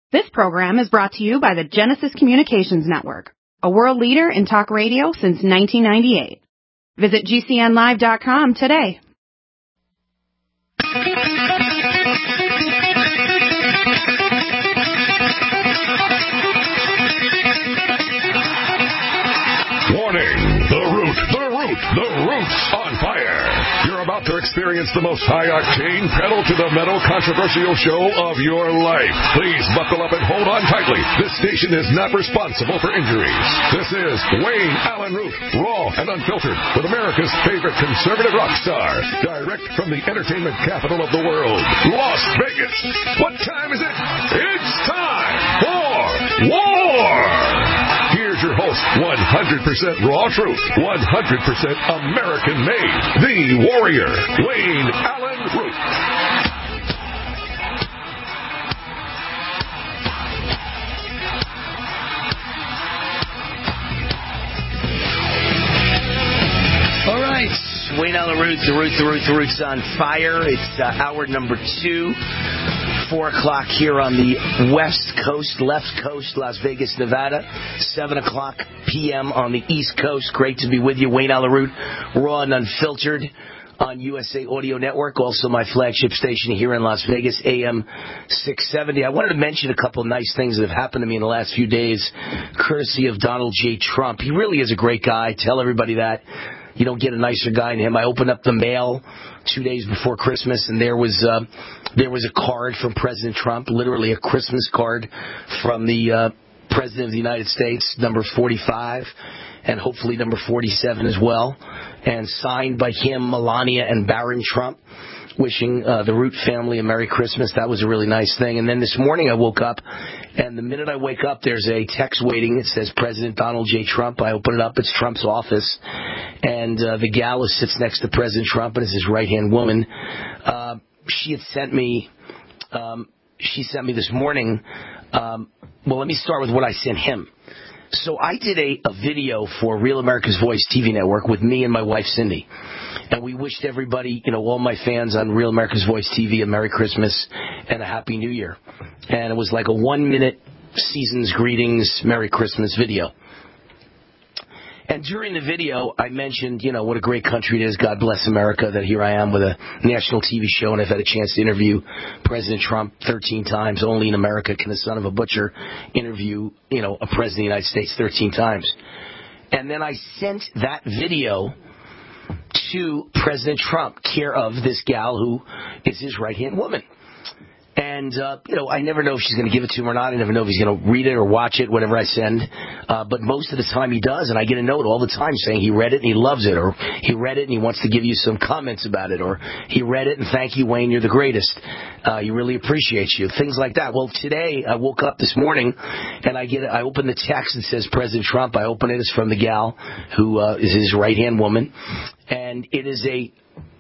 This program is brought to you by the Genesis Communications Network, a world leader in talk radio since 1998. Visit GCNlive.com today. Warning! The root's on fire! You're about to experience the most high-octane, pedal-to-the-metal controversial show of your life. Please buckle up and hold on tightly. This station is not responsible for injuries. This is Wayne Allen Root, raw and unfiltered, with America's favorite conservative rock star, direct from the entertainment capital of the world, Las Vegas. What time is it? It's time for war! Here's your host, 100% raw truth, 100% American made, the warrior, Wayne Allen Root. All right, Wayne Allen Root, the root's on fire. It's hour number 2. 4 o'clock here on the West Coast, left coast, Las Vegas, Nevada. 7 o'clock p.m. on the East Coast. Great to be with you. Wayne Allen Root, raw and unfiltered on USA Audio Network. Also my flagship station here in Las Vegas, AM 670. I wanted to mention a couple of nice things that have happened to me in the last few days, courtesy of Donald J. Trump. He really is a great guy. Tell everybody that. You don't get a nicer guy than him. I opened up the mail 2 days before Christmas, and there was a card from President Trump, literally a Christmas card from the President of the United States, number 45, and hopefully number 47 as well, and signed by him, Melania, and Barron Trump, wishing the Root family a Merry Christmas. That was a really nice thing. And then this morning I woke up, and the minute I wake up, there's a text waiting. It says President Donald J. Trump. I open it up. It's Trump's office. And the gal who sits next to President Trump and is his right-hand woman. She sent me this morning. Well, let me start with what I sent him. So I did a video for Real America's Voice TV network with me and my wife, Cindy. And we wished everybody, all my fans on Real America's Voice TV a Merry Christmas and a Happy New Year. And it was like a 1-minute season's greetings, Merry Christmas video. And during the video, I mentioned, what a great country it is. God bless America, that here I am with a national TV show, and I've had a chance to interview President Trump 13 times. Only in America can a son of a butcher interview, a president of the United States 13 times. And then I sent that video to President Trump, care of this gal who is his right-hand woman. And, I never know if she's going to give it to him or not. I never know if he's going to read it or watch it, whatever I send. But most of the time he does, and I get a note all the time saying he read it and he loves it, or he read it and he wants to give you some comments about it, or he read it and thank you, Wayne, you're the greatest. He really appreciates you. Things like that. Well, today I woke up this morning and I open the text that says President Trump. I open it. It's from the gal who is his right-hand woman. And it is a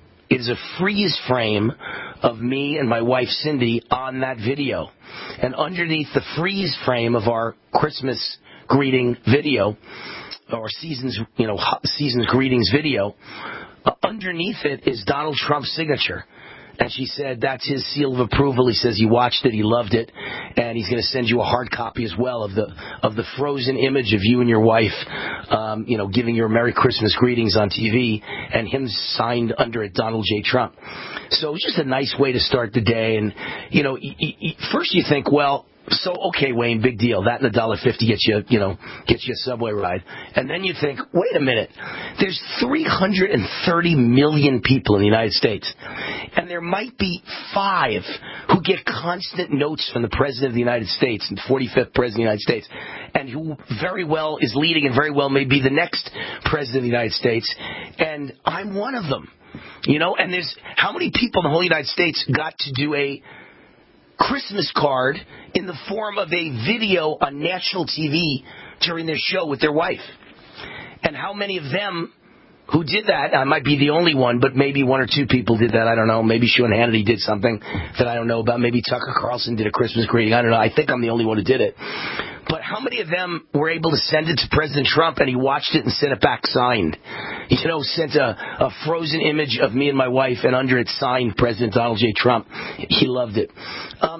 freeze frame of me and my wife Cindy on that video. And underneath the freeze frame of our Christmas greeting video, or season's greetings video, underneath it is Donald Trump's signature. And she said that's his seal of approval. He says he watched it, he loved it, and he's going to send you a hard copy as well of the frozen image of you and your wife, giving your Merry Christmas greetings on TV, and him signed under it, Donald J. Trump. So it was just a nice way to start the day. And first you think, well, so okay, Wayne, big deal. That and $1.50 gets you a subway ride. And then you think, wait a minute, there's 330 million people in the United States, and there might be 5 who get constant notes from the President of the United States, and 45th President of the United States, and who very well is leading and very well may be the next President of the United States, and I'm one of them. And there's how many people in the whole United States got to do a Christmas card in the form of a video on national TV during their show with their wife? And how many of them who did that, I might be the only one, but maybe 1 or 2 people did that, I don't know. Maybe Sean Hannity did something that I don't know about. Maybe Tucker Carlson did a Christmas greeting, I don't know. I think I'm the only one who did it. But how many of them were able to send it to President Trump and he watched it and sent it back signed? Sent a frozen image of me and my wife, and under it signed President Donald J. Trump. He loved it.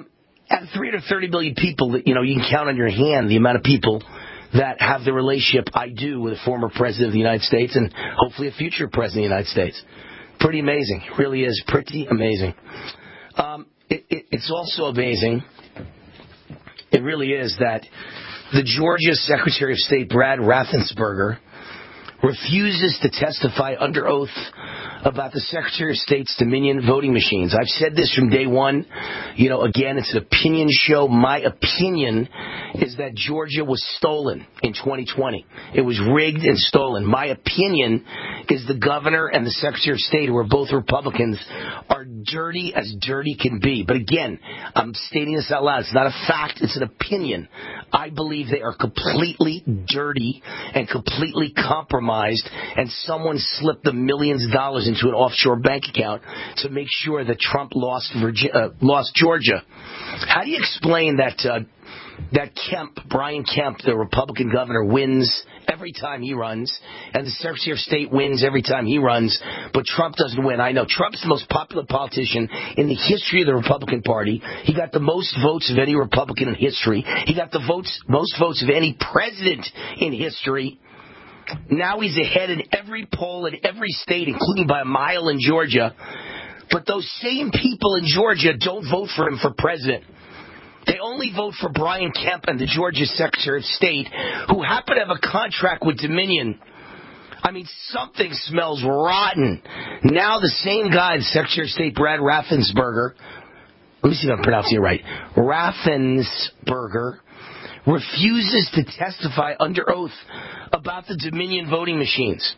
Out of 330 million people, that you can count on your hand the amount of people that have the relationship I do with a former president of the United States and hopefully a future president of the United States. Pretty amazing. It really is pretty amazing. It's also amazing, it really is, that the Georgia Secretary of State, Brad Raffensperger, refuses to testify under oath about the Secretary of State's Dominion voting machines. I've said this from day one. Again, it's an opinion show. My opinion is that Georgia was stolen in 2020. It was rigged and stolen. My opinion is the governor and the Secretary of State, who are both Republicans, are dirty as dirty can be. But again, I'm stating this out loud. It's not a fact. It's an opinion. I believe they are completely dirty and completely compromised, and someone slipped them millions of dollars into an offshore bank account to make sure that Trump lost Georgia. How do you explain that Brian Kemp, the Republican governor, wins every time he runs, and the Secretary of State wins every time he runs, but Trump doesn't win? I know Trump's the most popular politician in the history of the Republican Party. He got the most votes of any Republican in history. He got the most votes of any president in history. Now he's ahead in every poll in every state, including by a mile in Georgia. But those same people in Georgia don't vote for him for president. They only vote for Brian Kemp and the Georgia Secretary of State, who happen to have a contract with Dominion. I mean, something smells rotten. Now the same guy, the Secretary of State, Brad Raffensperger, let me see if I'm pronouncing it right, Raffensperger, refuses to testify under oath about the Dominion voting machines.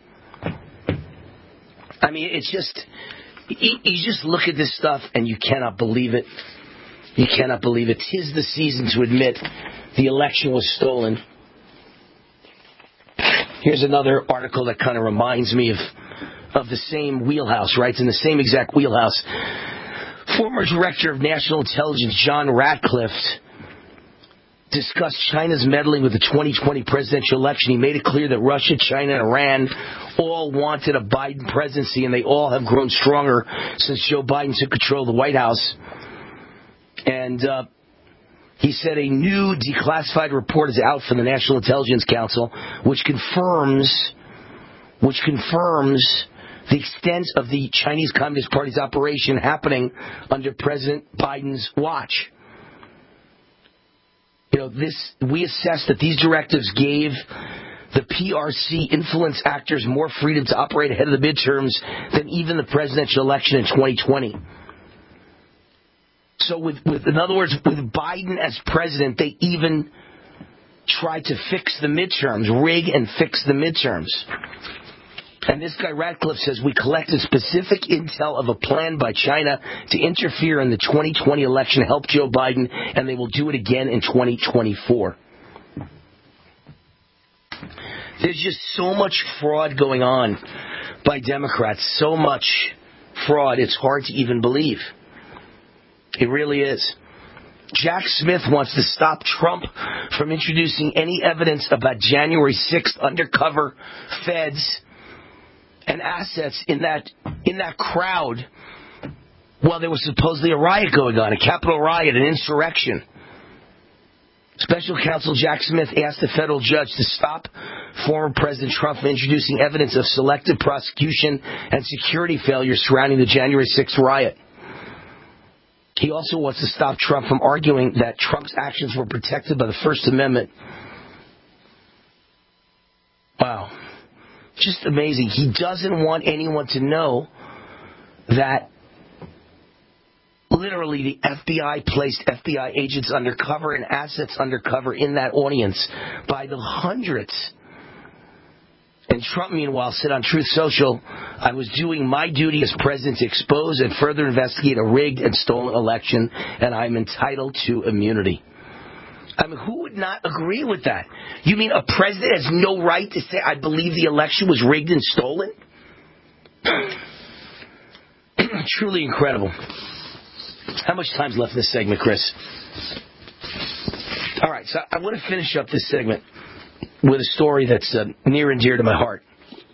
I mean, it's just, you just look at this stuff and you cannot believe it. You cannot believe it. 'Tis the season to admit the election was stolen. Here's another article that kind of reminds me of the same wheelhouse, right? It's in the same exact wheelhouse. Former Director of National Intelligence John Ratcliffe discussed China's meddling with the 2020 presidential election. He made it clear that Russia, China, and Iran all wanted a Biden presidency, and they all have grown stronger since Joe Biden took control of the White House. And he said a new declassified report is out from the National Intelligence Council, which confirms the extent of the Chinese Communist Party's operation happening under President Biden's watch. We assess that these directives gave the PRC influence actors more freedom to operate ahead of the midterms than even the presidential election in 2020. So in other words, with Biden as president, they even tried to fix the midterms, rig and fix the midterms. And this guy Ratcliffe says, we collected specific intel of a plan by China to interfere in the 2020 election, help Joe Biden, and they will do it again in 2024. There's just so much fraud going on by Democrats, so much fraud, it's hard to even believe. It really is. Jack Smith wants to stop Trump from introducing any evidence about January 6th undercover feds and assets in that crowd while there was supposedly a riot going on, a Capitol riot, an insurrection. Special counsel Jack Smith asked a federal judge to stop former President Trump from introducing evidence of selective prosecution and security failures surrounding the January 6th riot. He also wants to stop Trump from arguing that Trump's actions were protected by the First Amendment. Wow. Just amazing. He doesn't want anyone to know that literally the FBI placed FBI agents undercover and assets undercover in that audience by the hundreds. And Trump, meanwhile, said on Truth Social, I was doing my duty as president to expose and further investigate a rigged and stolen election, and I'm entitled to immunity. I mean, who would not agree with that? You mean a president has no right to say, I believe the election was rigged and stolen? Truly incredible. How much time's left in this segment, Chris? All right, so I want to finish up this segment with a story that's near and dear to my heart.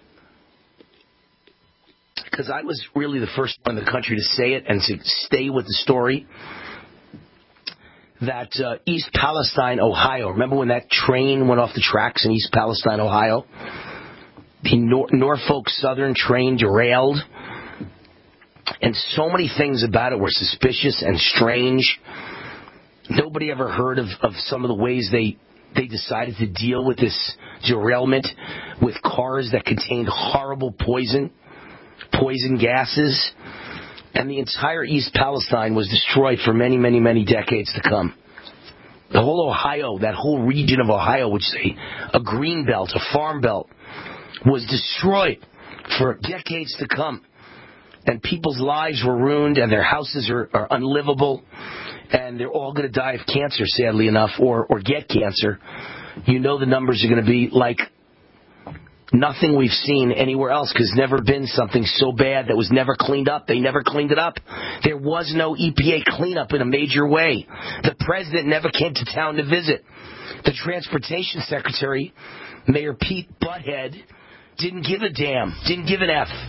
Because I was really the first one in the country to say it and to stay with the story. that East Palestine, Ohio, remember when that train went off the tracks in East Palestine, Ohio? The Norfolk Southern train derailed, and so many things about it were suspicious and strange. Nobody ever heard of some of the ways they decided to deal with this derailment with cars that contained horrible poison gases. And the entire East Palestine was destroyed for many, many, many decades to come. The whole Ohio, that whole region of Ohio, which is a green belt, a farm belt, was destroyed for decades to come. And people's lives were ruined, and their houses are unlivable, and they're all going to die of cancer, sadly enough, or get cancer. You know the numbers are going to be like nothing we've seen anywhere else, because never been something so bad that was never cleaned up. They never cleaned it up. There was no EPA cleanup in a major way. The president never came to town to visit. The transportation secretary, Mayor Pete Butthead, didn't give a damn, didn't give an F.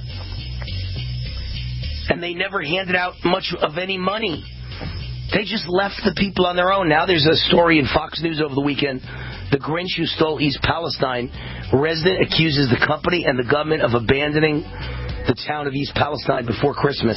And they never handed out much of any money. They just left the people on their own. Now there's a story in Fox News over the weekend. The Grinch who stole East Palestine resident accuses the company and the government of abandoning the town of East Palestine before Christmas.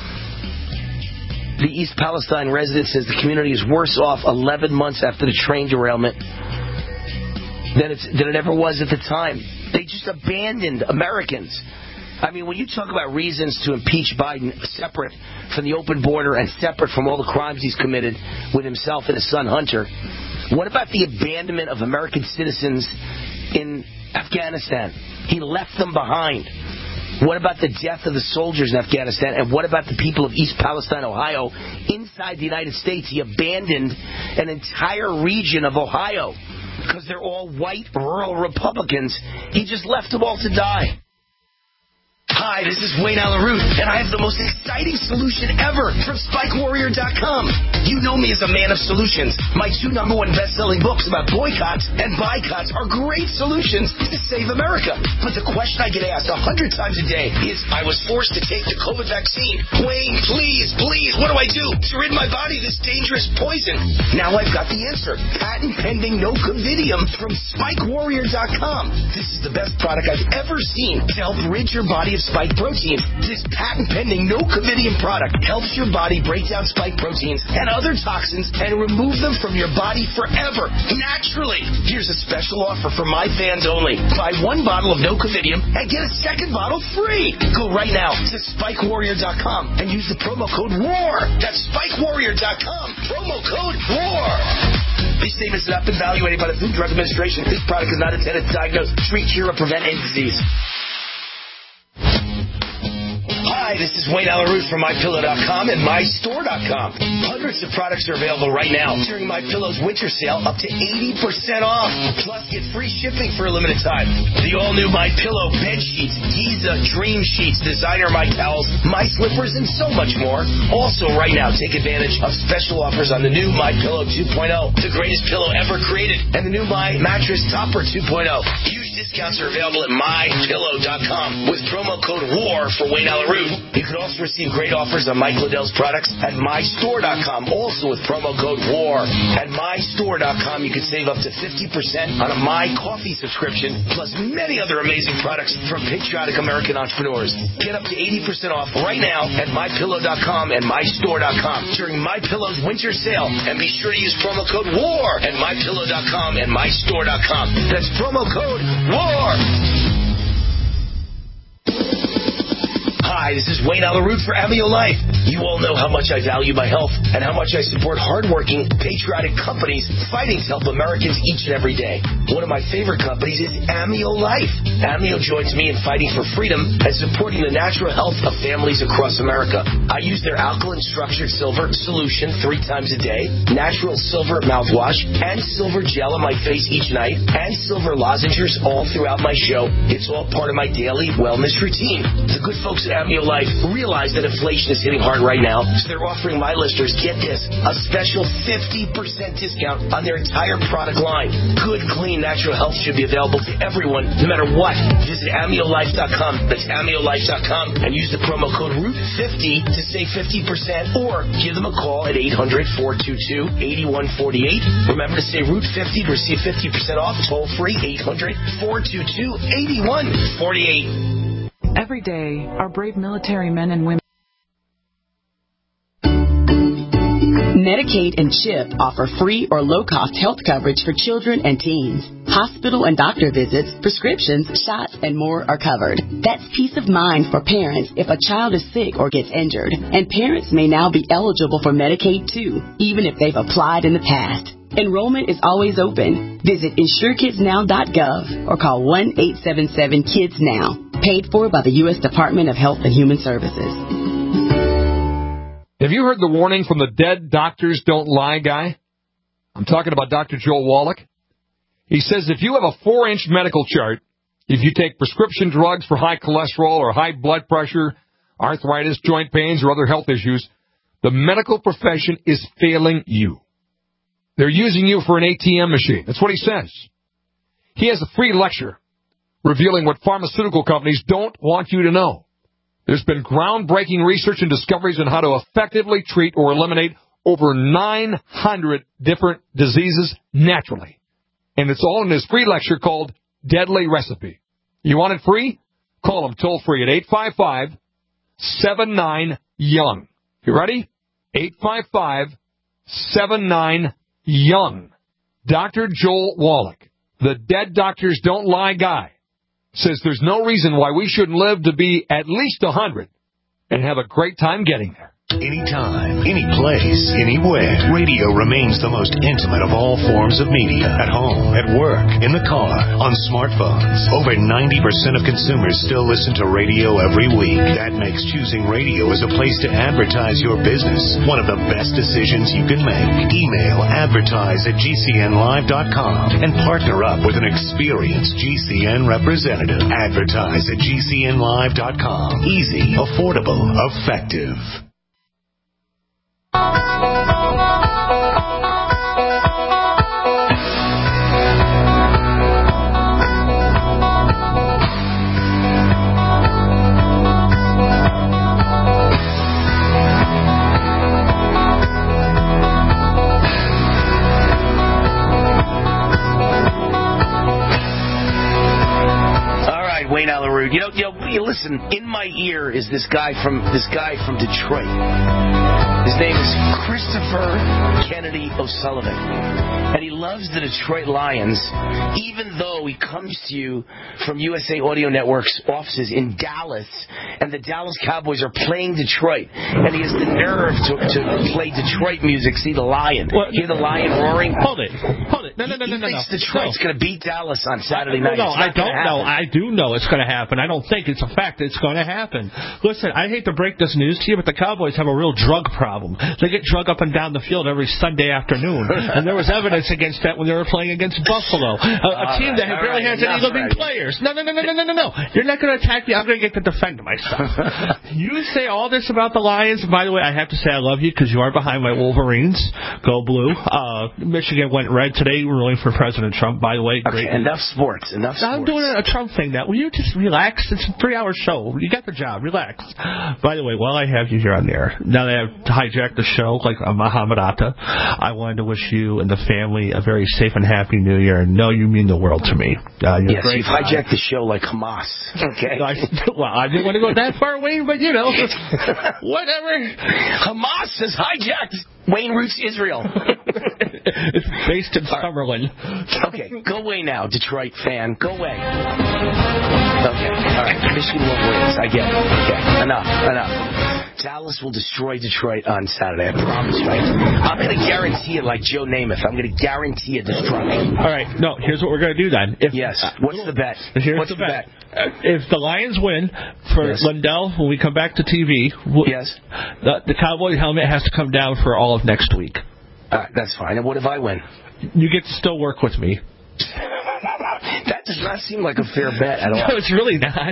The East Palestine resident says the community is worse off 11 months after the train derailment than it ever was at the time. They just abandoned Americans. I mean, when you talk about reasons to impeach Biden separate from the open border and separate from all the crimes he's committed with himself and his son Hunter, what about the abandonment of American citizens in Afghanistan? He left them behind. What about the death of the soldiers in Afghanistan? And what about the people of East Palestine, Ohio, inside the United States? He abandoned an entire region of Ohio because they're all white rural Republicans. He just left them all to die. Hi, this is Wayne Allyn Root, and I have the most exciting solution ever from SpikeWarrior.com. You know me as a man of solutions. My 2 #1 best-selling books about boycotts and boycotts are great solutions to save America. But the question I get asked 100 times a day is, I was forced to take the COVID vaccine. Wayne, please, what do I do to rid my body of this dangerous poison? Now I've got the answer. Patent-pending Nocovidium from SpikeWarrior.com. This is the best product I've ever seen to help rid your body of spike proteins. This patent-pending Nocovidium product helps your body break down spike proteins and other toxins and remove them from your body forever, naturally. Here's a special offer for my fans only. Buy 1 bottle of Nocovidium and get a 2nd bottle free. Go right now to SpikeWarrior.com and use the promo code WAR. That's SpikeWarrior.com. Promo code WAR. These statements have not been evaluated by the Food and Drug Administration. This product is not intended to diagnose, treat, cure, or prevent any disease. Hi, this is Wayne Allyn Root from MyPillow.com and MyStore.com. Hundreds of products are available right now during MyPillow's winter sale, up to 80% off. Plus, get free shipping for a limited time. The all-new MyPillow bed sheets, Giza Dream Sheets, designer My Towels, My Slippers, and so much more. Also, right now, take advantage of special offers on the new MyPillow 2.0, the greatest pillow ever created, and the new My Mattress Topper 2.0. Huge discounts are available at MyPillow.com with promo code WAR for Wayne Allyn Root. You can also receive great offers on Mike Lindell's products at MyStore.com, also with promo code WAR. At MyStore.com, you can save up to 50% on a My Coffee subscription, plus many other amazing products from patriotic American entrepreneurs. Get up to 80% off right now at MyPillow.com and MyStore.com during MyPillow's winter sale. And be sure to use promo code WAR at MyPillow.com and MyStore.com. That's promo code WAR. Hi, this is Wayne Allyn Root for Amio Life. You all know how much I value my health and how much I support hardworking, patriotic companies fighting to help Americans each and every day. One of my favorite companies is Amio Life. Amio joins me in fighting for freedom and supporting the natural health of families across America. I use their alkaline structured silver solution 3 times a day, natural silver mouthwash, and silver gel on my face each night, and silver lozenges all throughout my show. It's all part of my daily wellness routine. The good folks at Amio Life realize that inflation is hitting hard card right now. So they're offering my listeners, get this, a special 50% discount on their entire product line. Good, clean, natural health should be available to everyone, no matter what. Visit AmioLife.com. That's AmioLife.com and use the promo code ROOT50 to save 50%, or give them a call at 800-422-8148. Remember to say ROOT50 to receive 50% off. Toll free 800-422-8148. Every day, our brave military men and women. Medicaid and CHIP offer free or low-cost health coverage for children and teens. Hospital and doctor visits, prescriptions, shots, and more are covered. That's peace of mind for parents if a child is sick or gets injured. And parents may now be eligible for Medicaid, too, even if they've applied in the past. Enrollment is always open. Visit InsureKidsNow.gov or call 1-877-KIDS-NOW. Paid for by the U.S. Department of Health and Human Services. Have you heard the warning from the Dead Doctors Don't Lie guy? I'm talking about Dr. Joel Wallach. He says if you have a 4-inch medical chart, if you take prescription drugs for high cholesterol or high blood pressure, arthritis, joint pains, or other health issues, the medical profession is failing you. They're using you for an ATM machine. That's what he says. He has a free lecture revealing what pharmaceutical companies don't want you to know. There's been groundbreaking research and discoveries on how to effectively treat or eliminate over 900 different diseases naturally. And it's all in his free lecture called Deadly Recipe. You want it free? Call him toll free at 855-79-YOUNG. You ready? 855-79-YOUNG. Dr. Joel Wallach, the Dead Doctors Don't Lie guy, says there's no reason why we shouldn't live to be at least 100 and have a great time getting there. Anytime, any place, anywhere. Radio remains the most intimate of all forms of media. At home, at work, in the car, on smartphones. Over 90% of consumers still listen to radio every week. That makes choosing radio as a place to advertise your business one of the best decisions you can make. Email advertise@gcnlive.com and partner up with an experienced GCN representative. Advertise at gcnlive.com. Easy, affordable, effective. Wayne Allyn Root. You know, listen, in my ear is this guy from Detroit. His name is Christopher Kennedy O'Sullivan. And he loves the Detroit Lions, even though he comes to you from USA Audio Network's offices in Dallas, and the Dallas Cowboys are playing Detroit, and he has the nerve to play Detroit music, see the lion, hear the lion roaring. Hold it. No. He thinks Detroit's going to beat Dallas on Saturday night. No, I don't know. I do know it's going to happen. I don't think it's a fact. It's going to happen. Listen, I hate to break this news to you, but the Cowboys have a real drug problem. They get drug up and down the field every Sunday afternoon, and there was evidence against that when they were playing against Buffalo, a team that barely has any living players. No. You're not going to attack me. I'm going to get to defend myself. You say all this about the Lions. And by the way, I have to say I love you because you are behind my Wolverines. Go blue. Michigan went red today, ruling for President Trump. By the way, great. Okay, enough sports. I'm doing a Trump thing now. Will you just relax? It's a 3-hour show. You got the job. Relax. By the way, while I have you here on the air, now that I've hijacked the show like a Muhammad Atta, I wanted to wish you and the family a very safe and happy New Year. And know you mean the world to me. Yes, you've hijacked the show like Hamas. Okay. I didn't want to go that far, Wayne, but you know, whatever. Hamas has hijacked Wayne Root's Israel. It's based in Summerlin. Okay, go away now, Detroit fan. Go away. Okay, all right. Michigan Wolverines. I get it. Okay, enough. Dallas will destroy Detroit on Saturday. I promise you. I'm going to guarantee it like Joe Namath. I'm going to guarantee a destruction. All right. No, here's what we're going to do then. What's the bet? What's the bet? If the Lions win for Lindell, when we come back to TV, the Cowboy helmet has to come down for all of next week. That's fine. And what if I win? You get to still work with me. That does not seem like a fair bet at all. No, it's really not.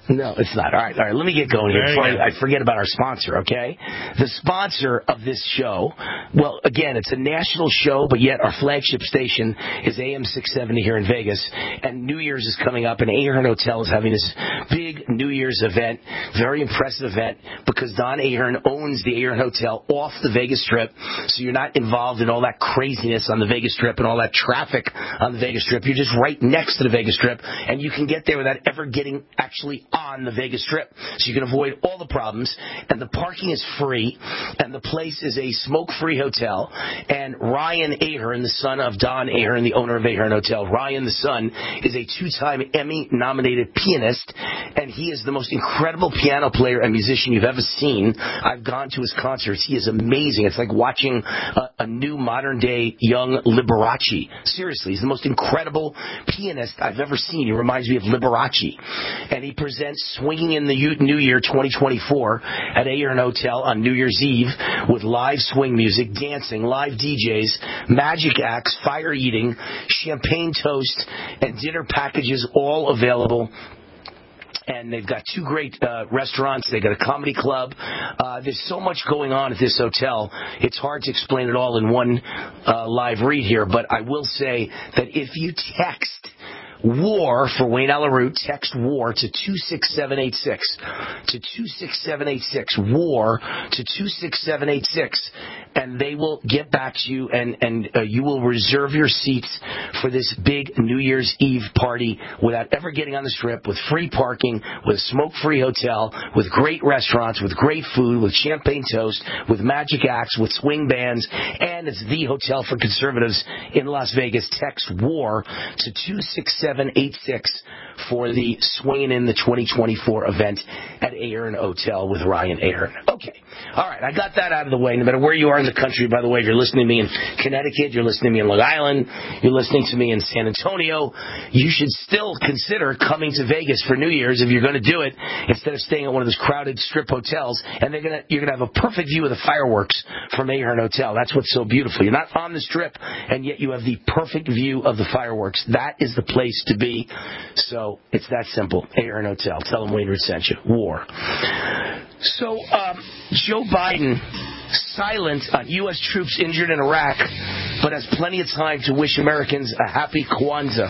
No, it's not. All right. Let me get going here before I forget about our sponsor, okay? The sponsor of this show, well, again, it's a national show, but yet our flagship station is AM 670 here in Vegas, and New Year's is coming up, and Ahern Hotel is having this big New Year's event, very impressive event, because Don Ahern owns the Ahern Hotel off the Vegas Strip, so you're not involved in all that craziness on the Vegas Strip and all that traffic on the Vegas Strip. You're just right next to the Vegas Strip, and you can get there without ever getting actually on the Vegas Strip. So you can avoid all the problems, and the parking is free, and the place is a smoke-free hotel. And Ryan Ahern, the son of Don Ahern, the owner of Ahern Hotel, Ryan, the son, is a 2-time Emmy-nominated pianist, and he is the most incredible piano player and musician you've ever seen. I've gone to his concerts. He is amazing. It's like watching a new modern-day young Liberace. Seriously, he's the most incredible pianist I've ever seen. He reminds me of Liberace. And he presents Swinging in the New Year 2024 at Ahern Hotel on New Year's Eve with live swing music, dancing, live DJs, magic acts, fire eating, champagne toast, and dinner packages all available. And they've got 2 great restaurants. They've got a comedy club. There's so much going on at this hotel. It's hard to explain it all in one live read here, but I will say that if you text WAR for Wayne Allyn Root, text WAR to 26786, to 26786, WAR to 26786, and they will get back to you, and you will reserve your seats for this big New Year's Eve party without ever getting on the Strip, with free parking, with a smoke-free hotel, with great restaurants, with great food, with champagne toast, with magic acts, with swing bands, and it's the hotel for conservatives in Las Vegas. Text WAR to 26786 for the Swinging in the 2024 event at Ahern Hotel with Ryan Ahern. Okay. All right. I got that out of the way. No matter where you are in the country, by the way, if you're listening to me in Connecticut, you're listening to me in Long Island, you're listening to me in San Antonio, you should still consider coming to Vegas for New Year's if you're going to do it, instead of staying at one of those crowded Strip hotels. And you're going to have a perfect view of the fireworks from Ahern Hotel. That's what's so beautiful. You're not on the Strip, and yet you have the perfect view of the fireworks. That is the place to be. So it's that simple. Ahern Hotel. Tell them Wayne Root sent you. War. So Joe Biden, silent on U.S. troops injured in Iraq, but has plenty of time to wish Americans a happy Kwanzaa.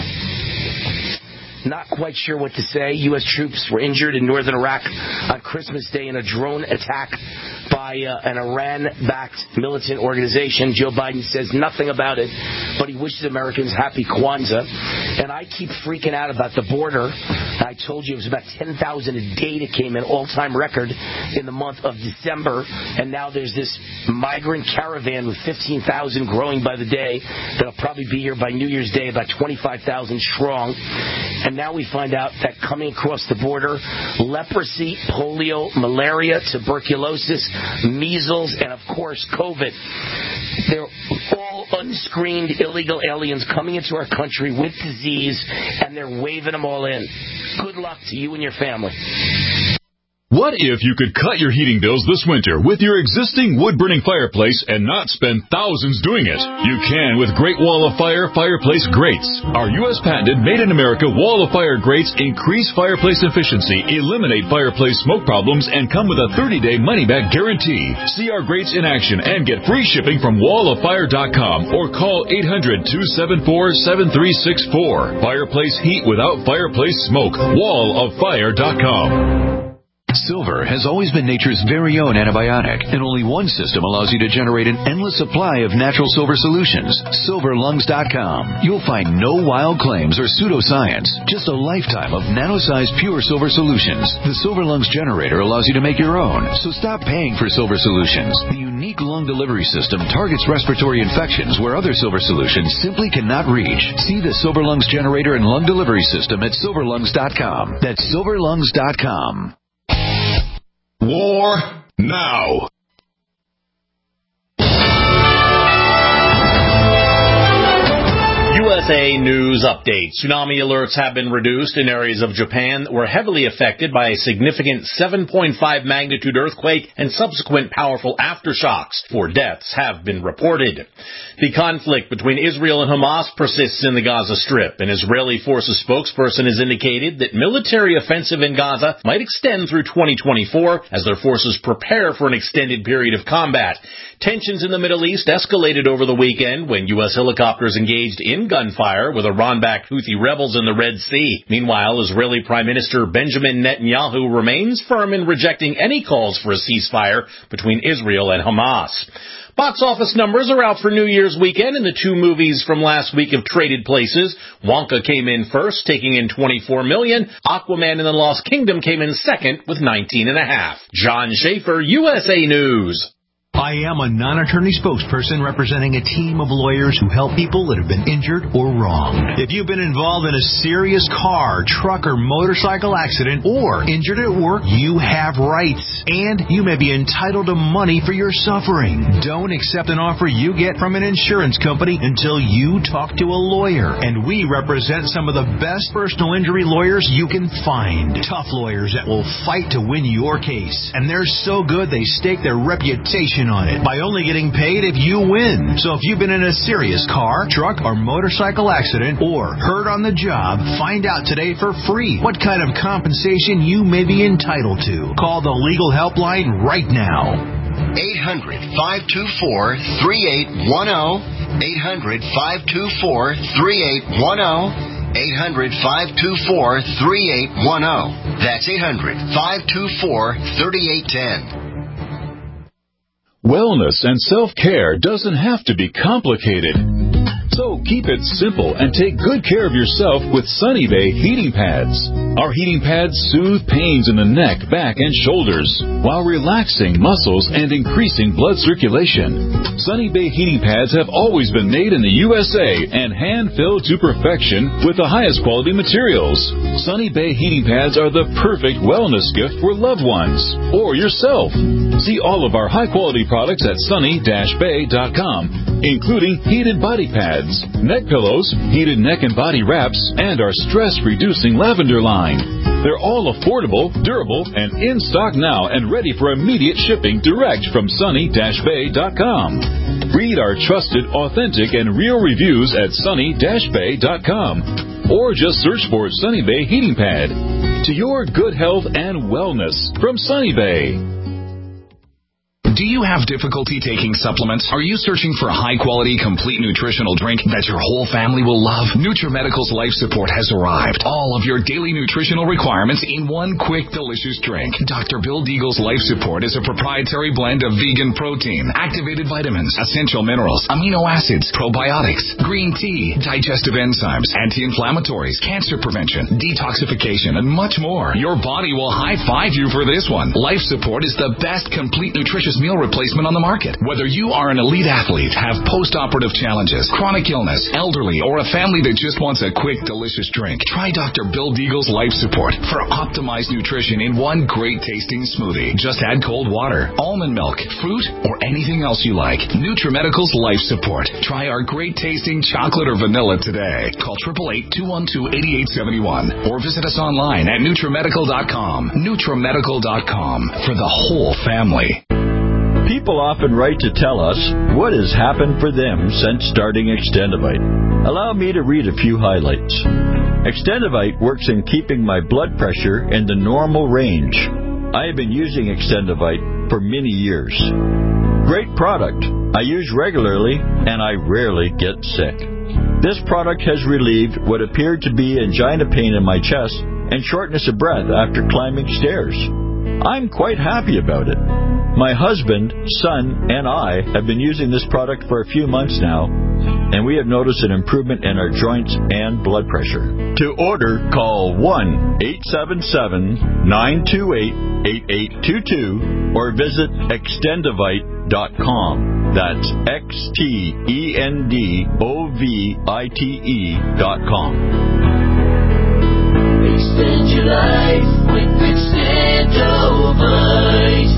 Not quite sure what to say. U.S. troops were injured in northern Iraq on Christmas Day in a drone attack by an Iran-backed militant organization. Joe Biden says nothing about it, but he wishes Americans happy Kwanzaa. And I keep freaking out about the border. I told you it was about 10,000 a day that came in, all-time record in the month of December. And now there's this migrant caravan with 15,000 growing by the day that'll probably be here by New Year's Day, about 25,000 strong. And now we find out that coming across the border, leprosy, polio, malaria, tuberculosis, measles, and of course COVID. They're all unscreened illegal aliens coming into our country with disease, and they're waving them all in. Good luck to you and your family. What if you could cut your heating bills this winter with your existing wood-burning fireplace and not spend thousands doing it? You can with Great Wall of Fire fireplace grates. Our U.S. patented made-in-America Wall of Fire grates increase fireplace efficiency, eliminate fireplace smoke problems, and come with a 30-day money-back guarantee. See our grates in action and get free shipping from walloffire.com or call 800-274-7364. Fireplace heat without fireplace smoke. walloffire.com. Silver has always been nature's very own antibiotic, and only one system allows you to generate an endless supply of natural silver solutions. SilverLungs.com. You'll find no wild claims or pseudoscience, just a lifetime of nano-sized pure silver solutions. The Silver Lungs generator allows you to make your own, so stop paying for silver solutions. The unique lung delivery system targets respiratory infections where other silver solutions simply cannot reach. See the Silver Lungs generator and lung delivery system at SilverLungs.com. That's SilverLungs.com. War now. U.S. USA News Update. Tsunami alerts have been reduced in areas of Japan that were heavily affected by a significant 7.5 magnitude earthquake and subsequent powerful aftershocks. 4 deaths have been reported. The conflict between Israel and Hamas persists in the Gaza Strip. An Israeli forces spokesperson has indicated that military offensive in Gaza might extend through 2024 as their forces prepare for an extended period of combat. Tensions in the Middle East escalated over the weekend when U.S. helicopters engaged in gunfire with Iran-backed Houthi rebels in the Red Sea. Meanwhile, Israeli Prime Minister Benjamin Netanyahu remains firm in rejecting any calls for a ceasefire between Israel and Hamas. Box office numbers are out for New Year's weekend, and the 2 movies from last week have traded places. Wonka came in first, taking in $24 million. Aquaman and the Lost Kingdom came in second with $19.5 million. John Schaefer, USA News. I am a non-attorney spokesperson representing a team of lawyers who help people that have been injured or wronged. If you've been involved in a serious car, truck, or motorcycle accident or injured at work, you have rights, and you may be entitled to money for your suffering. Don't accept an offer you get from an insurance company until you talk to a lawyer, and we represent some of the best personal injury lawyers you can find. Tough lawyers that will fight to win your case, and they're so good they stake their reputation on it by only getting paid if you win. So if you've been in a serious car, truck, or motorcycle accident or hurt on the job, find out today for free what kind of compensation you may be entitled to. Call the legal helpline right now. 800-524-3810. 800-524-3810. 800-524-3810. That's 800-524-3810. Wellness and self-care doesn't have to be complicated. So keep it simple and take good care of yourself with Sunny Bay heating pads. Our heating pads soothe pains in the neck, back, and shoulders while relaxing muscles and increasing blood circulation. Sunny Bay heating pads have always been made in the USA and hand-filled to perfection with the highest quality materials. Sunny Bay heating pads are the perfect wellness gift for loved ones or yourself. See all of our high-quality products at sunny-bay.com, including heated body pads, neck pillows, heated neck and body wraps, and our stress-reducing lavender line. They're all affordable, durable, and in stock now and ready for immediate shipping direct from sunny-bay.com. Read our trusted, authentic, and real reviews at sunny-bay.com or just search for Sunny Bay Heating Pad. To your good health and wellness from Sunny Bay. Do you have difficulty taking supplements? Are you searching for a high-quality, complete nutritional drink that your whole family will love? NutriMedical's Life Support has arrived. All of your daily nutritional requirements in one quick, delicious drink. Dr. Bill Deagle's Life Support is a proprietary blend of vegan protein, activated vitamins, essential minerals, amino acids, probiotics, green tea, digestive enzymes, anti-inflammatories, cancer prevention, detoxification, and much more. Your body will high-five you for this one. Life Support is the best complete nutritious meal replacement on the market. Whether you are an elite athlete, have post-operative challenges, chronic illness, elderly, or a family that just wants a quick, delicious drink, try Dr. Bill Deagle's Life Support for optimized nutrition in one great tasting smoothie. Just add cold water, almond milk, fruit, or anything else you like. NutriMedical's Life Support. Try our great tasting chocolate or vanilla today. Call 888-212-8871 or visit us online at NutriMedical.com. NutriMedical.com for the whole family. People often write to tell us what has happened for them since starting Extendivite. Allow me to read a few highlights. Extendivite works in keeping my blood pressure in the normal range. I have been using Extendivite for many years. Great product. I use regularly and I rarely get sick. This product has relieved what appeared to be angina pain in my chest and shortness of breath after climbing stairs. I'm quite happy about it. My husband, son, and I have been using this product for a few months now, and we have noticed an improvement in our joints and blood pressure. To order, call 1-877-928-8822 or visit Extendivite.com. That's Extendovite.com. Extend your life with Extendovite.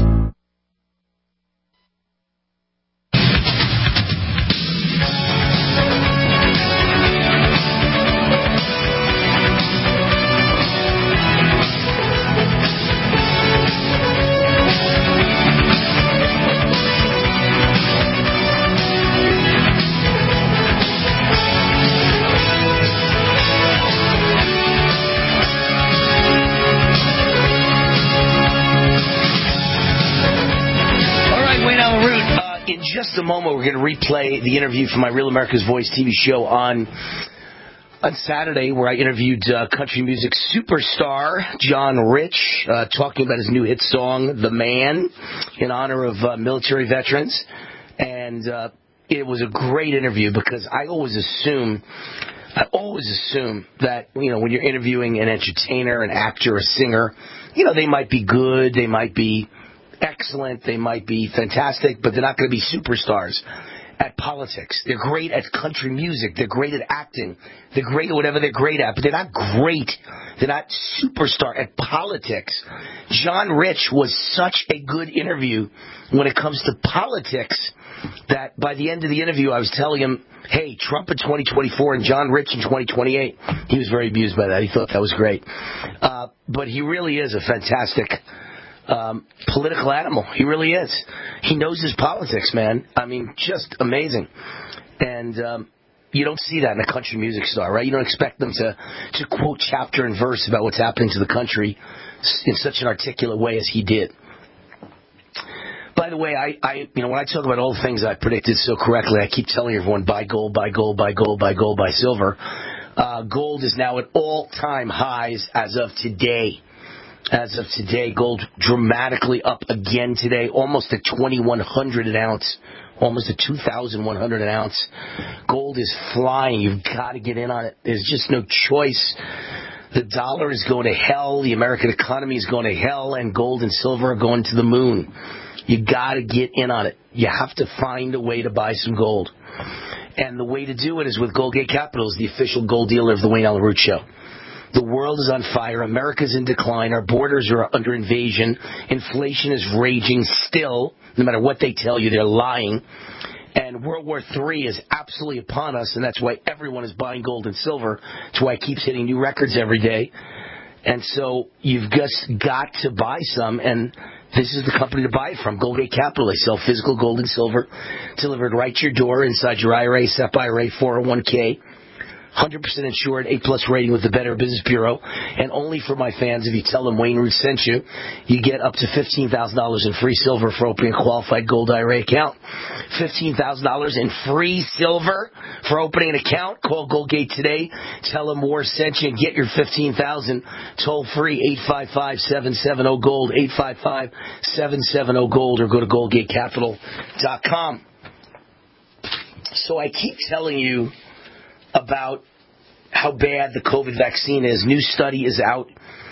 just a moment, we're going to replay the interview from my Real America's Voice TV show on Saturday, where I interviewed country music superstar John Rich, talking about his new hit song, The Man, in honor of military veterans. And it was a great interview because I always assume that, you know, when you're interviewing an entertainer, an actor, a singer, you know, they might be good, they might be excellent, they might be fantastic, but they're not going to be superstars at politics. They're great at country music. They're great at acting. They're great at whatever they're great at, but they're not great. They're not superstar at politics. John Rich was such a good interview when it comes to politics that by the end of the interview, I was telling him, hey, Trump in 2024 and John Rich in 2028. He was very amused by that. He thought that was great. But he really is a fantastic political animal. He really is. He knows his politics, man. I mean, just amazing. And you don't see that in a country music star, right? You don't expect them to quote chapter and verse about what's happening to the country in such an articulate way as he did. By the way, I when I talk about all the things I predicted so correctly, I keep telling everyone buy gold, buy gold, buy gold, buy gold, buy silver. Gold is now at all-time highs as of today. As of today, gold dramatically up again today, almost at $2,100 an ounce, almost at $2,100 an ounce. Gold is flying. You've got to get in on it. There's just no choice. The dollar is going to hell. The American economy is going to hell, and gold and silver are going to the moon. You got to get in on it. You have to find a way to buy some gold. And the way to do it is with Goldgate Capital, the official gold dealer of the Wayne Allyn Root Show. The world is on fire. America's in decline. Our borders are under invasion. Inflation is raging still. No matter what they tell you, they're lying. And World War III is absolutely upon us, and that's why everyone is buying gold and silver. That's why it keeps hitting new records every day. And so you've just got to buy some, and this is the company to buy it from, Goldgate Capital. They sell physical gold and silver delivered right to your door inside your IRA, SEP IRA, 401k. 100% insured, A+ rating with the Better Business Bureau. And only for my fans, if you tell them Wayne Root sent you, you get up to $15,000 in free silver for opening a qualified gold IRA account. $15,000 in free silver for opening an account. Call Goldgate today. Tell them War sent you and get your $15,000 toll free, 855-770-GOLD, 855-770-GOLD, or go to GoldgateCapital.com. So I keep telling you about how bad the COVID vaccine is. New study is out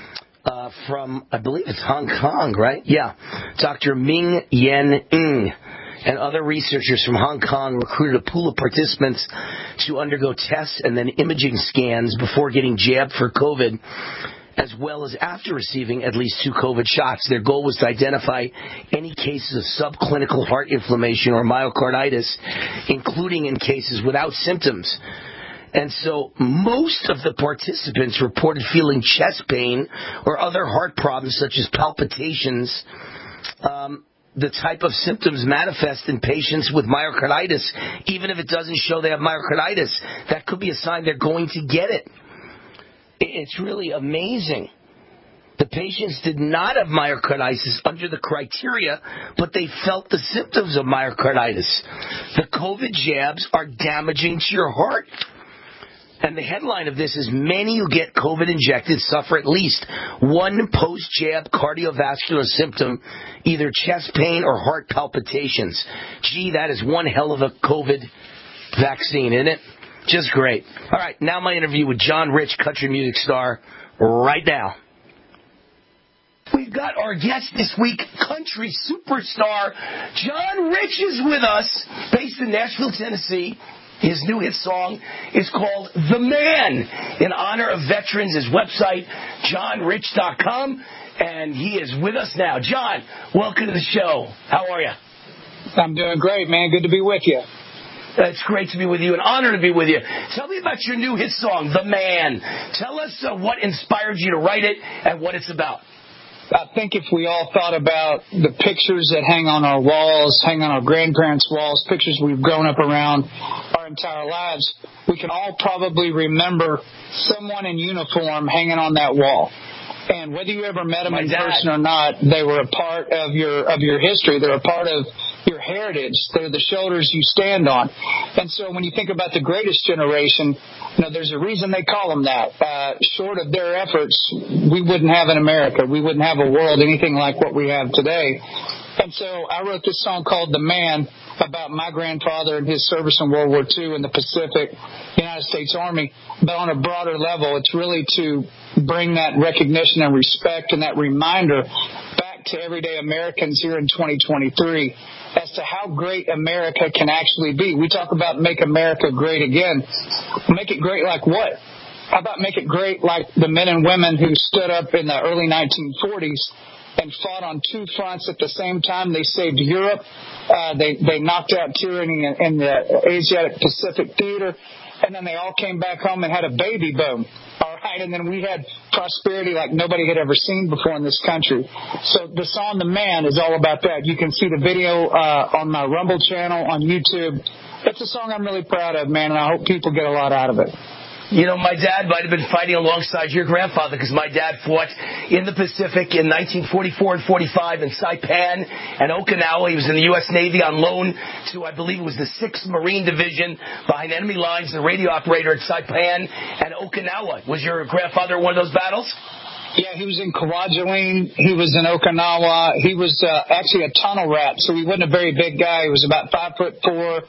from, I believe it's Hong Kong, right? Yeah. Dr. Ming Yen Ng and other researchers from Hong Kong recruited a pool of participants to undergo tests and then imaging scans before getting jabbed for COVID, as well as after receiving at least 2 COVID shots. Their goal was to identify any cases of subclinical heart inflammation or myocarditis, including in cases without symptoms. And so most of the participants reported feeling chest pain or other heart problems such as palpitations. The type of symptoms manifest in patients with myocarditis. Even if it doesn't show they have myocarditis, that could be a sign they're going to get it. It's really amazing. The patients did not have myocarditis under the criteria, but they felt the symptoms of myocarditis. The COVID jabs are damaging to your heart. And the headline of this is, many who get COVID injected suffer at least one post-jab cardiovascular symptom, either chest pain or heart palpitations. Gee, that is one hell of a COVID vaccine, isn't it? Just great. All right, now my interview with John Rich, country music star, right now. We've got our guest this week, country superstar John Rich is with us, based in Nashville, Tennessee. His new hit song is called The Man, in honor of veterans. His website, johnrich.com, and he is with us now. John, welcome to the show. How are you? I'm doing great, man. Good to be with you. It's great to be with you, an honor to be with you. Tell me about your new hit song, The Man. Tell us what inspired you to write it and what it's about. I think if we all thought about the pictures that hang on our walls, hang on our grandparents' walls, pictures we've grown up around our entire lives, we can all probably remember someone in uniform hanging on that wall. And whether you ever met them in person or not, they were a part of your history. They're a part of your heritage. They're the shoulders you stand on. And so when you think about the greatest generation, there's a reason they call them that. Short of their efforts, we wouldn't have an America. We wouldn't have a world anything like what we have today. And so I wrote this song called The Man about my grandfather and his service in World War II in the Pacific United States Army. But on a broader level, it's really to bring that recognition and respect and that reminder back to everyday Americans here in 2023 as to how great America can actually be. We talk about make America great again. Make it great like what? How about make it great like the men and women who stood up in the early 1940s and fought on two fronts at the same time? They saved Europe. They knocked out tyranny in the Asiatic Pacific Theater. And then they all came back home and had a baby boom. All right. And then we had prosperity like nobody had ever seen before in this country. So the song The Man is all about that. You can see the video on my Rumble channel on YouTube. It's a song I'm really proud of, man, and I hope people get a lot out of it. My dad might have been fighting alongside your grandfather because my dad fought in the Pacific in 1944 and 45 in Saipan and Okinawa. He was in the U.S. Navy on loan to, I believe it was the 6th Marine Division behind enemy lines, the radio operator at Saipan and Okinawa. Was your grandfather in one of those battles? Yeah, he was in Kwajalein. He was in Okinawa. He was actually a tunnel rat, so he wasn't a very big guy. He was about 5'4",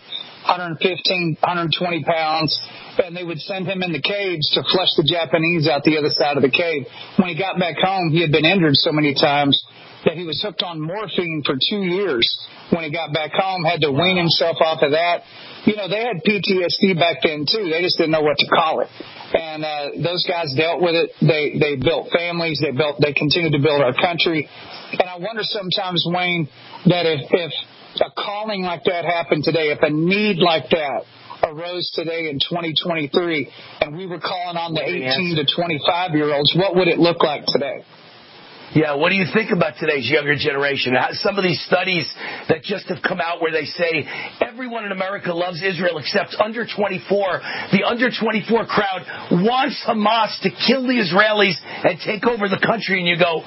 115, 120 pounds, and they would send him in the caves to flush the Japanese out the other side of the cave. When he got back home, he had been injured so many times that he was hooked on morphine for 2 years. When he got back home, had to wean himself off of that. They had PTSD back then, too. They just didn't know what to call it. And those guys dealt with it. They built families. They continued to build our country. And I wonder sometimes, Wayne, that if a calling like that happened today, if a need like that arose today in 2023, and we were calling on the 18 to 25-year-olds, what would it look like today? Yeah, what do you think about today's younger generation? Some of these studies that just have come out where they say everyone in America loves Israel except under 24. The under 24 crowd wants Hamas to kill the Israelis and take over the country. And you go,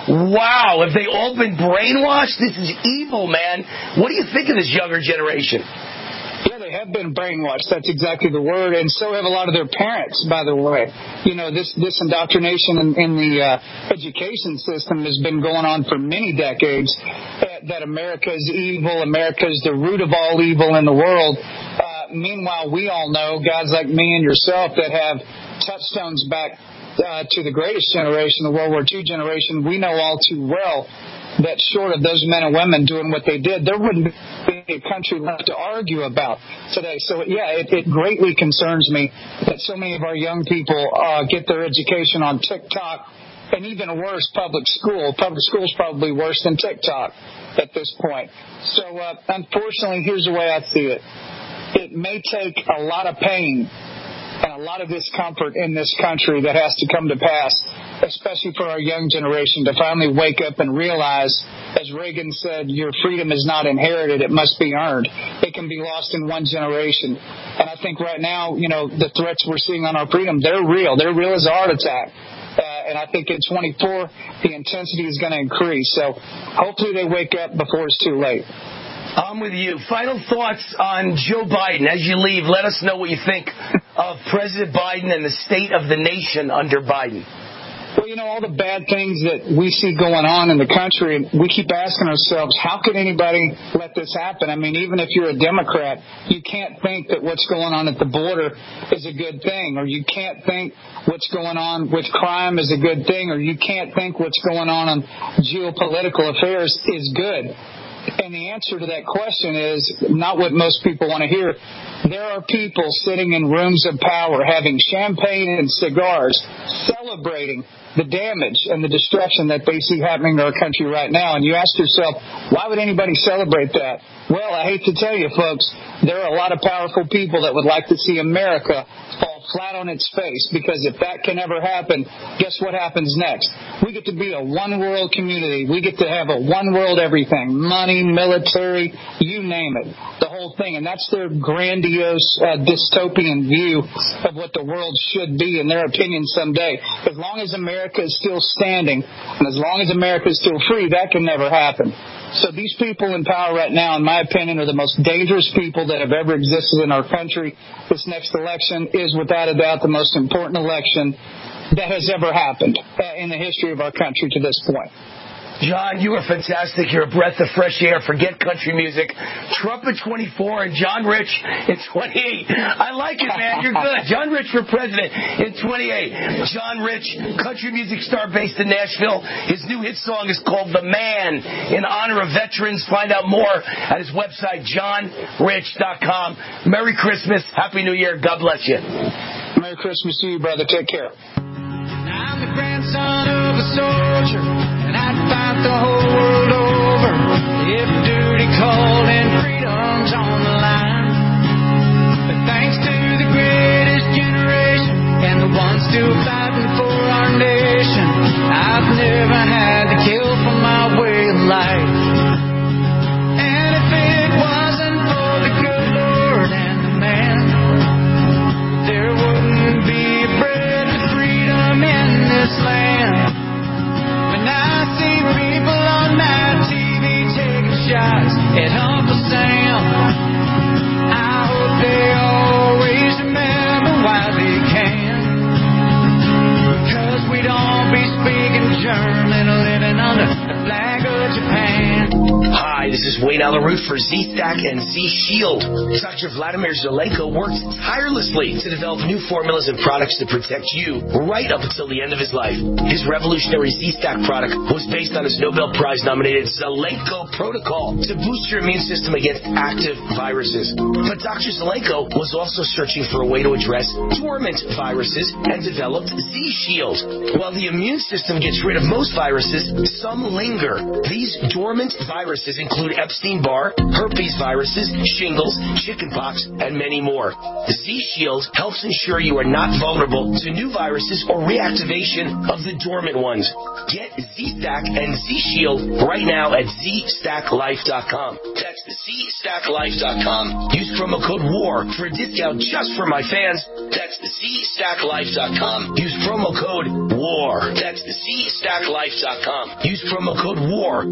wow, have they all been brainwashed? This is evil, man. What do you think of this younger generation? Yeah, they have been brainwashed. That's exactly the word. And so have a lot of their parents, by the way. This indoctrination in the education system has been going on for many decades, that America is evil, America is the root of all evil in the world. Meanwhile, we all know, guys like me and yourself that have touchstones back to the greatest generation, the World War II generation, we know all too well that short of those men and women doing what they did, there wouldn't be a country left to argue about today. So, yeah, it greatly concerns me that so many of our young people get their education on TikTok, and even worse, public school. Public school is probably worse than TikTok at this point. So, unfortunately, here's the way I see it. It may take a lot of pain and a lot of discomfort in this country that has to come to pass, especially for our young generation, to finally wake up and realize, as Reagan said, your freedom is not inherited, it must be earned. It can be lost in one generation. And I think right now, the threats we're seeing on our freedom, they're real. They're real as a heart attack. And I think in 24, the intensity is going to increase. So hopefully they wake up before it's too late. I'm with you. Final thoughts on Joe Biden. As you leave, let us know what you think of President Biden and the state of the nation under Biden. Well, all the bad things that we see going on in the country, we keep asking ourselves, how could anybody let this happen? I mean, even if you're a Democrat, you can't think that what's going on at the border is a good thing, or you can't think what's going on with crime is a good thing, or you can't think what's going on geopolitical affairs is good. And the answer to that question is not what most people want to hear. There are people sitting in rooms of power having champagne and cigars, celebrating the damage and the destruction that they see happening in our country right now. And you ask yourself, why would anybody celebrate that? Well, I hate to tell you, folks, there are a lot of powerful people that would like to see America fall flat on its face, because if that can ever happen, guess what happens next? We get to be a one-world community. We get to have a one-world everything, money, military, you name it, the whole thing. And that's their grandiose dystopian view of what the world should be in their opinion someday. As long as America is still standing and as long as America is still free, that can never happen. So these people in power right now, in my opinion, are the most dangerous people that have ever existed in our country. This next election is without a doubt the most important election that has ever happened in the history of our country to this point. John, you are fantastic. You're a breath of fresh air. Forget country music. Trump at 24 and John Rich at 28. I like it, man. You're good. John Rich for president in 28. John Rich, country music star based in Nashville. His new hit song is called The Man in honor of veterans. Find out more at his website, johnrich.com. Merry Christmas. Happy New Year. God bless you. Merry Christmas to you, brother. Take care. I'm the grandson of a soldier, and I'd fight the whole world over if duty called and freedom's on the line. But thanks to the greatest generation and the ones still fighting for our nation, I've never had to kill for my way of life. And if it wasn't for the good Lord and the man, there wouldn't be a bread of freedom in this land. When I see people on my TV taking shots at Uncle Sam, I hope they always remember why they can. 'Cause we don't be speaking German or living under the flag of Japan. Hi, this is Wayne Allyn for Z-Stack and Z-Shield. Dr. Vladimir Zelenko worked tirelessly to develop new formulas and products to protect you right up until the end of his life. His revolutionary Z-Stack product was based on his Nobel Prize-nominated Zelenko protocol to boost your immune system against active viruses. But Dr. Zelenko was also searching for a way to address dormant viruses and developed Z-Shield. While the immune system gets rid of most viruses, some linger. These dormant viruses include Epstein-Barr, herpes viruses, shingles, chickenpox, and many more. Z-Shield helps ensure you are not vulnerable to new viruses or reactivation of the dormant ones. Get Z-Stack and Z-Shield right now at ZStackLife.com. That's ZStackLife.com. Use promo code WAR for a discount just for my fans. That's ZStackLife.com. Use promo code WAR. That's ZStackLife.com. Use promo code WAR.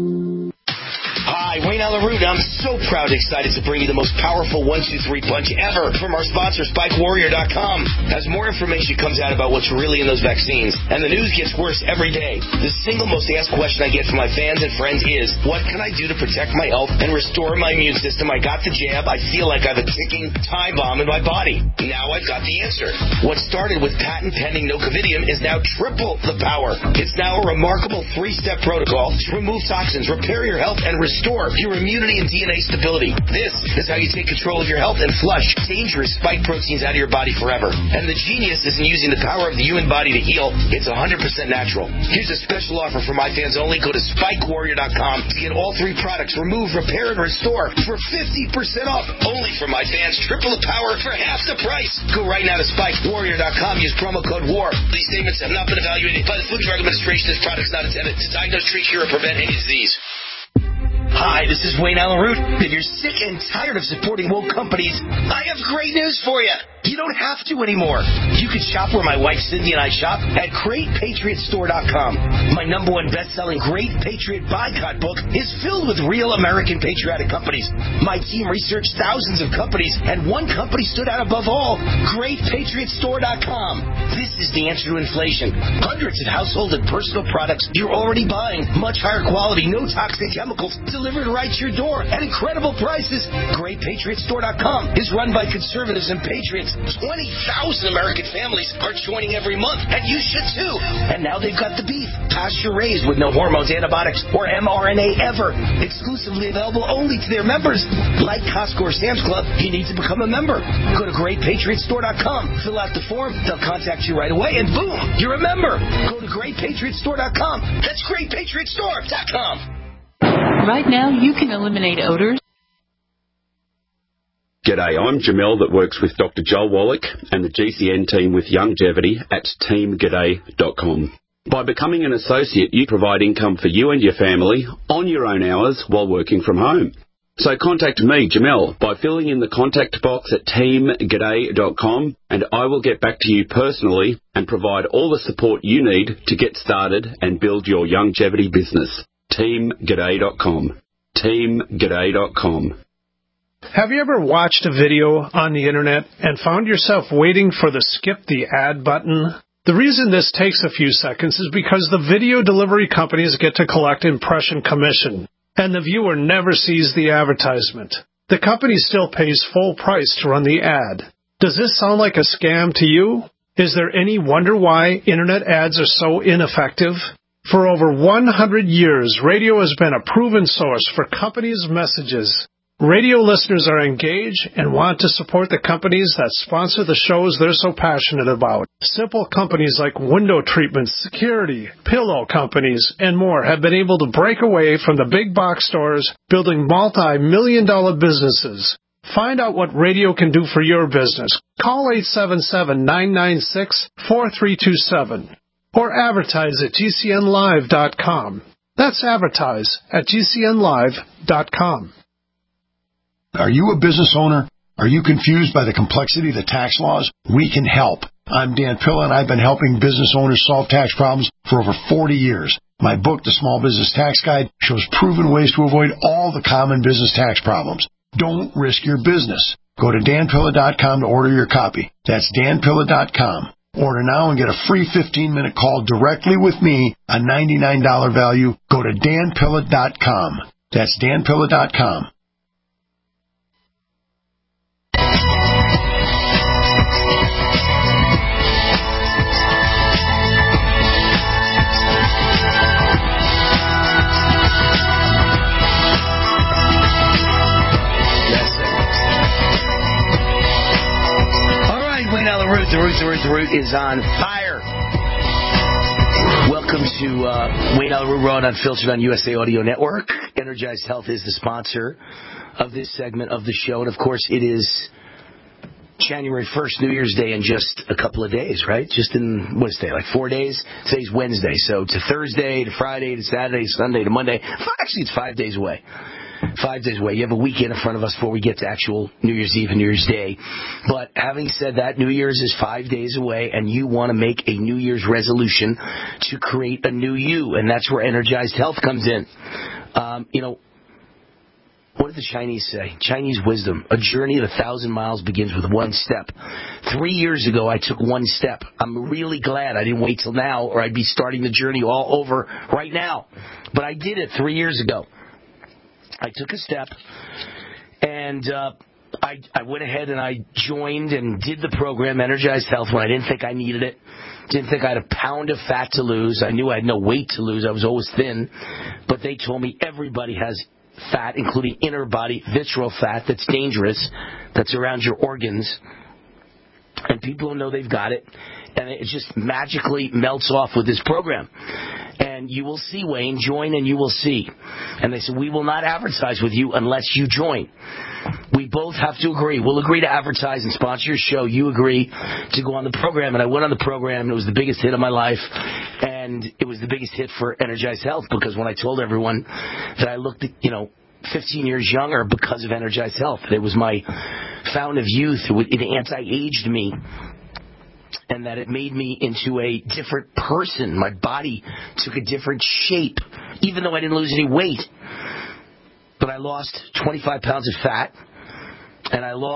Hi, Wayne Allyn. I'm so proud and excited to bring you the most powerful 1-2-3 punch ever from our sponsor, SpikeWarrior.com. As more information comes out about what's really in those vaccines, and the news gets worse every day, the single most asked question I get from my fans and friends is, what can I do to protect my health and restore my immune system? I got the jab. I feel like I have a ticking time bomb in my body. Now I've got the answer. What started with patent-pending Nocovidium is now triple the power. It's now a remarkable 3-step protocol to remove toxins, repair your health, and restore your immunity and DNA stability. This is how you take control of your health and flush dangerous spike proteins out of your body forever. And the genius isn't using the power of the human body to heal. It's 100% natural. Here's a special offer for my fans only. Go to SpikeWarrior.com to get all 3 products, remove, repair, and restore for 50% off. Only for my fans. Triple the power for half the price. Go right now to SpikeWarrior.com. Use promo code WAR. These statements have not been evaluated by the Food and Drug Administration. This product is not intended to diagnose, treat, cure, or prevent any disease. Hi, this is Wayne Allyn. If you're sick and tired of supporting woke companies, I have great news for you. You don't have to anymore. You can shop where my wife Cindy and I shop at GreatPatriotStore.com. My #1 best-selling Great Patriot Boycott book is filled with real American patriotic companies. My team researched thousands of companies, and one company stood out above all, GreatPatriotStore.com. This is the answer to inflation. Hundreds of household and personal products you're already buying. Much higher quality, no toxic chemicals, delivered right to your door at incredible prices. GreatPatriotStore.com is run by conservatives and patriots. 20,000 American families are joining every month, and you should too. And now they've got the beef, pasture-raised with no hormones, antibiotics, or mRNA ever. Exclusively available only to their members. Like Costco or Sam's Club, you need to become a member. Go to GreatPatriotStore.com, fill out the form, they'll contact you right away, and boom, you're a member. Go to GreatPatriotStore.com. That's GreatPatriotStore.com. Right now, you can eliminate odors. G'day, I'm Jamel that works with Dr. Joel Wallach and the GCN team with Longevity at teamg'day.com. By becoming an associate, you provide income for you and your family on your own hours while working from home. So contact me, Jamel, by filling in the contact box at teamg'day.com, and I will get back to you personally and provide all the support you need to get started and build your longevity business. teamg'day.com. teamg'day.com. Have you ever watched a video on the internet and found yourself waiting for the skip the ad button? The reason this takes a few seconds is because the video delivery companies get to collect impression commission, and the viewer never sees the advertisement. The company still pays full price to run the ad. Does this sound like a scam to you? Is there any wonder why internet ads are so ineffective? For over 100 years, radio has been a proven source for companies' messages. Radio listeners are engaged and want to support the companies that sponsor the shows they're so passionate about. Simple companies like window treatments, security, pillow companies, and more have been able to break away from the big box stores, building multi-million-dollar businesses. Find out what radio can do for your business. Call 877-996-4327 or advertise at GCNlive.com. That's advertise at GCNlive.com. Are you a business owner? Are you confused by the complexity of the tax laws? We can help. I'm Dan Pilla, and I've been helping business owners solve tax problems for over 40 years. My book, The Small Business Tax Guide, shows proven ways to avoid all the common business tax problems. Don't risk your business. Go to danpilla.com to order your copy. That's danpilla.com. Order now and get a free 15-minute call directly with me, a $99 value. Go to danpilla.com. That's danpilla.com. The Root is on fire. Welcome to Wayne Allyn Root, Raw and Unfiltered on USA Audio Network. Energized Health is the sponsor of this segment of the show. And, of course, it is January 1st, New Year's Day, in just a couple of days, right? Just in, what's today, like 4 days? Today's Wednesday. So to Thursday, to Friday, to Saturday, Sunday, to Monday. Actually, it's 5 days away. 5 days away. You have a weekend in front of us before we get to actual New Year's Eve and New Year's Day. But having said that, New Year's is 5 days away, and you want to make a New Year's resolution to create a new you, and that's where Energized Health comes in. What did the Chinese say? Chinese wisdom. A journey of 1,000 miles begins with one step. 3 years ago, I took one step. I'm really glad I didn't wait till now, or I'd be starting the journey all over right now. But I did it 3 years ago. I took a step, and I went ahead and I joined and did the program, Energized Health, when I didn't think I needed it. Didn't think I had a pound of fat to lose. I knew I had no weight to lose. I was always thin. But they told me everybody has fat, including inner body visceral fat, that's dangerous, that's around your organs. And people don't know they've got it. And it just magically melts off with this program. And you will see, Wayne, join and you will see. And they said, we will not advertise with you unless you join. We both have to agree. We'll agree to advertise and sponsor your show. You agree to go on the program. And I went on the program, and it was the biggest hit of my life. And it was the biggest hit for Energized Health, because when I told everyone that I looked, 15 years younger because of Energized Health. It was my fountain of youth. It anti-aged me. And that it made me into a different person. My body took a different shape, even though I didn't lose any weight. But I lost 25 pounds of fat, and I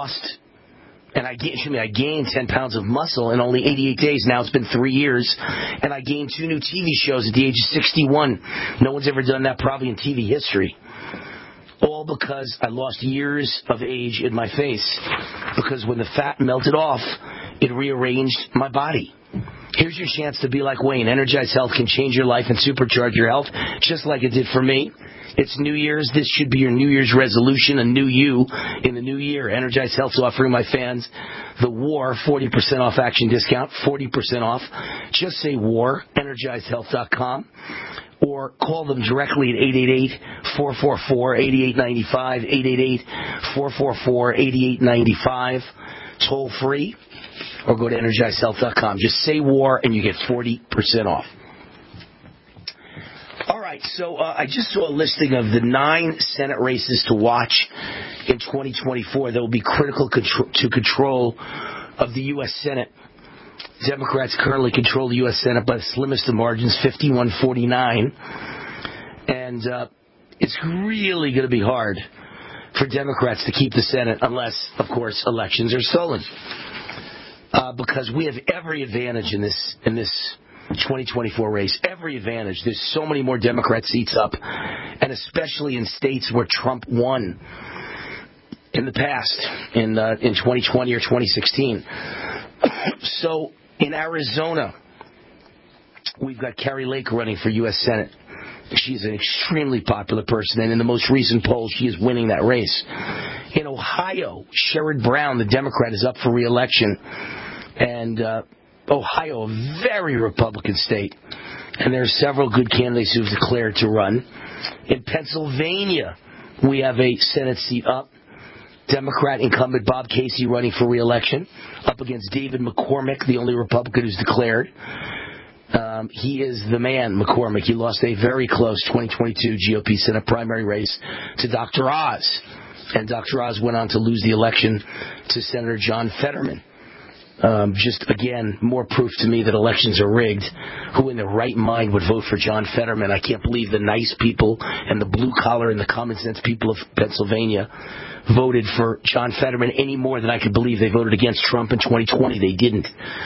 gained 10 pounds of muscle in only 88 days. Now it's been 3 years, and I gained 2 new TV shows at the age of 61. No one's ever done that probably in TV history. All because I lost years of age in my face. Because when the fat melted off, it rearranged my body. Here's your chance to be like Wayne. Energized Health can change your life and supercharge your health, just like it did for me. It's New Year's. This should be your New Year's resolution, a new you in the new year. Energized Health is offering my fans the WAR 40% off action discount, 40% off. Just say WAR, EnergizedHealth.com. Or call them directly at 888-444-8895, 888-444-8895, toll free, or go to EnergizedHealth.com. Just say WAR and you get 40% off. All right, so I just saw a listing of the 9 Senate races to watch in 2024 that will be critical to control of the U.S. Senate. Democrats currently control the U.S. Senate by the slimmest of margins, 51-49. And it's really going to be hard for Democrats to keep the Senate unless, of course, elections are stolen. Because we have every advantage in this 2024 race. Every advantage. There's so many more Democrat seats up, and especially in states where Trump won in the past, in 2020 or 2016. So in Arizona, we've got Kari Lake running for U.S. Senate. She's an extremely popular person, and in the most recent poll, she is winning that race. In Ohio, Sherrod Brown, the Democrat, is up for re-election. And Ohio, a very Republican state. And there are several good candidates who've declared to run. In Pennsylvania, we have a Senate seat up. Democrat incumbent Bob Casey running for re-election, up against David McCormick, the only Republican who's declared. He is the man, McCormick. He lost a very close 2022 GOP Senate primary race to Dr. Oz. And Dr. Oz went on to lose the election to Senator John Fetterman. Just, again, more proof to me that elections are rigged. Who in their right mind would vote for John Fetterman? I can't believe the nice people and the blue-collar and the common-sense people of Pennsylvania voted for John Fetterman any more than I could believe they voted against Trump in 2020. They didn't.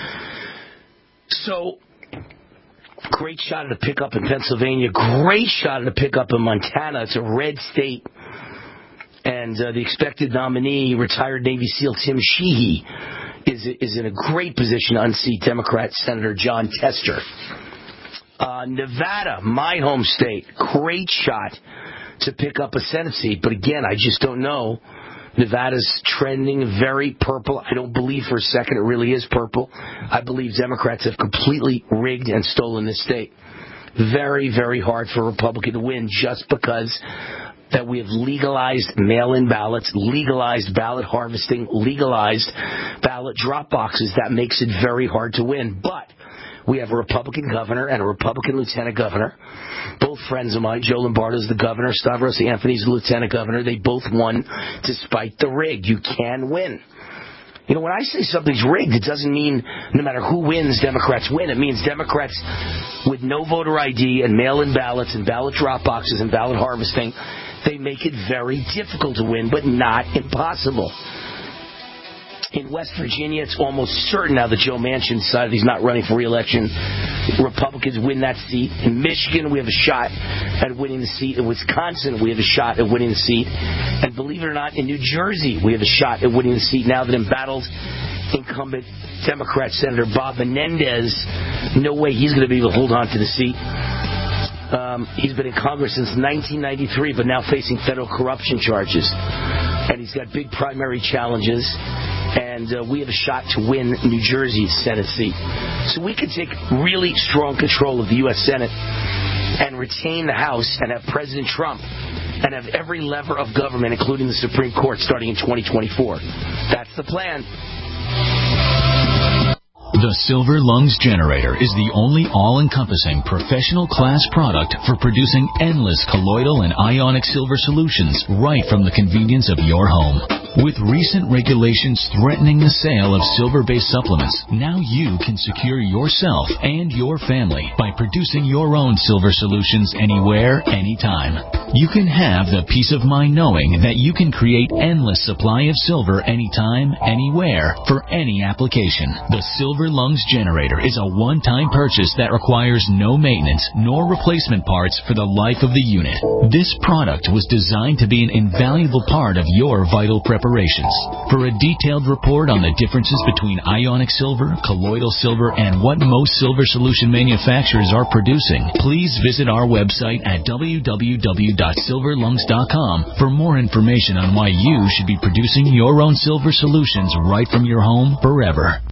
So, great shot at a pickup in Pennsylvania. Great shot at a pickup in Montana. It's a red state. And the expected nominee, retired Navy SEAL Tim Sheehy, is in a great position to unseat Democrat Senator John Tester. Nevada, my home state, great shot to pick up a Senate seat. But again, I just don't know. Nevada's trending very purple. I don't believe for a second it really is purple. I believe Democrats have completely rigged and stolen this state. Very, very hard for a Republican to win just because that we have legalized mail-in ballots, legalized ballot harvesting, legalized ballot drop boxes. That makes it very hard to win. But we have a Republican governor and a Republican lieutenant governor, both friends of mine. Joe Lombardo's the governor. Stavros Anthony's the lieutenant governor. They both won despite the rig. You can win. You know, when I say something's rigged, it doesn't mean no matter who wins, Democrats win. It means Democrats with no voter ID and mail-in ballots and ballot drop boxes and ballot harvesting, they make it very difficult to win, but not impossible. In West Virginia, it's almost certain now that Joe Manchin decided he's not running for re-election. Republicans win that seat. In Michigan, we have a shot at winning the seat. In Wisconsin, we have a shot at winning the seat. And believe it or not, in New Jersey, we have a shot at winning the seat now that embattled incumbent Democrat Senator Bob Menendez. No way he's going to be able to hold on to the seat. He's been in Congress since 1993, but now facing federal corruption charges. And he's got big primary challenges. And we have a shot to win New Jersey's Senate seat. So we could take really strong control of the U.S. Senate and retain the House and have President Trump and have every lever of government, including the Supreme Court, starting in 2024. That's the plan. The Silver Lungs Generator is the only all-encompassing professional class product for producing endless colloidal and ionic silver solutions right from the convenience of your home. With recent regulations threatening the sale of silver-based supplements, now you can secure yourself and your family by producing your own silver solutions anywhere, anytime. You can have the peace of mind knowing that you can create endless supply of silver anytime, anywhere, for any application. The Silver Lungs Generator is a one-time purchase that requires no maintenance nor replacement parts for the life of the unit. This product was designed to be an invaluable part of your vital preparations. For a detailed report on the differences between ionic silver, colloidal silver, and what most silver solution manufacturers are producing, please visit our website at www.silverlungs.com for more information on why you should be producing your own silver solutions right from your home forever.